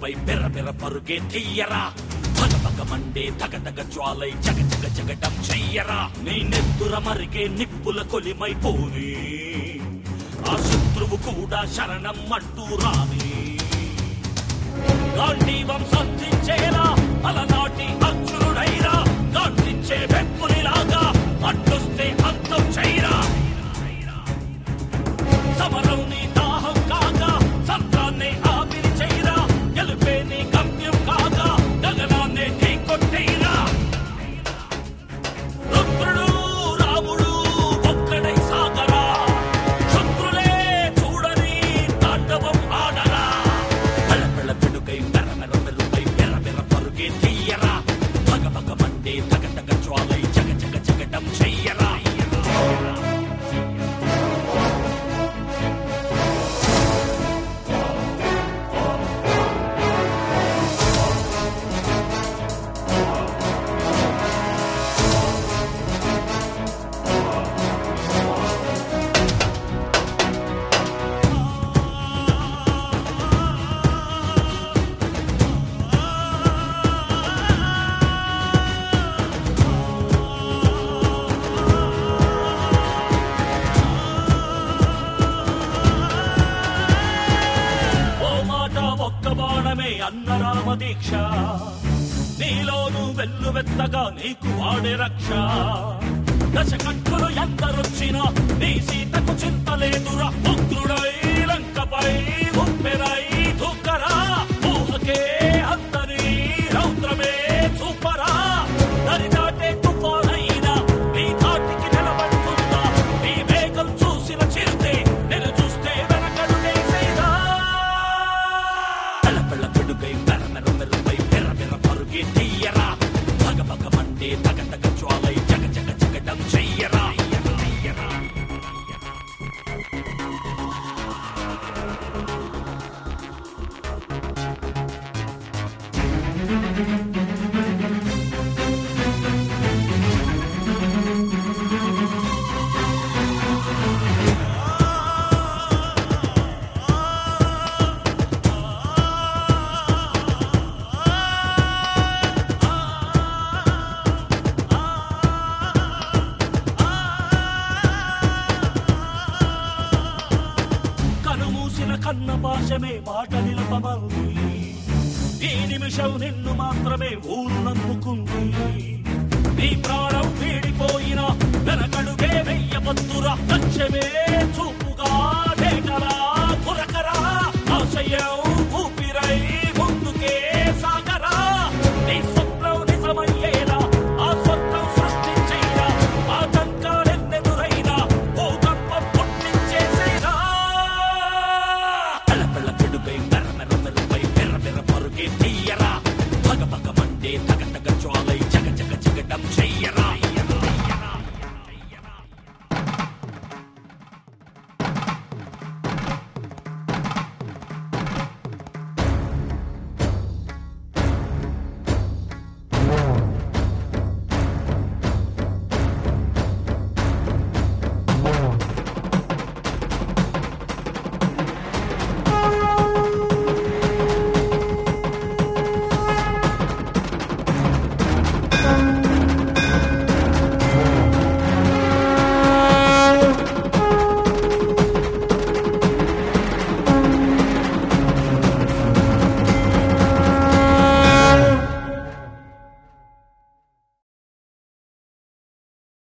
మెరుపై పెర్ర పరుగే తీయరా భగభగ మండే తగదగ జ్వాలై జగ జగ జగడం చెయ్యరా నీ నెత్తుర మరిగే నిప్పుల కొలిమైపోని ఆ శత్రువు కూడా శరణం అంటూ రాని గాంధీవం సంధించేలా అలనాటి అర్జునుడైరా గాంధించే వెప్పునిలాగా అడ్డొస్తే అంతం చేయరా సమరం నీ దాహం కాగా సంతాన్ని ఆపిరి చేయరా గెలిపే నీ గమ్యం కాగా గగనాన్నే ఢీ కొట్టేయరా రుద్రుడు రాముడు ఒక్కడై సాగరా శత్రులే చూడని తాండవం ఆడరా పెళ్ళ పెడుకై మెరుపై పెర్ర పరుగే తీయరా భగ భగ మండే తగ తగ జ్వాలై జగ జగ జగడం చెయ్యరా అన్నరామ దీక్ష నీలోను వెల్లువెత్తగా నీకు వాడే రక్ష దశకంఠులు ఎందరొచ్చినా నీ సీతకు చింతలేదురా ఉగ్రుడై లంకపై ఉప్పెరై దుఃఖరా ఊహకే అంతని రౌద్రమే చూపరా దరిదాటే తుఫానైనా నీ ధాటికి నిలబడుతుందా నీ వేగం చూసిన చిరుతే నేను చూస్తే వెనకడుగేసేదా మెరుపై పెర్ర పరుగే తీయరా భగ భగ మండే తగ తగ జ్వాలై జగ జగ జగడం చెయ్యరా కన్న పాశమే మాట నిలపమంది ఈ నిమిషం నిన్ను మాత్రమే ఊరునందు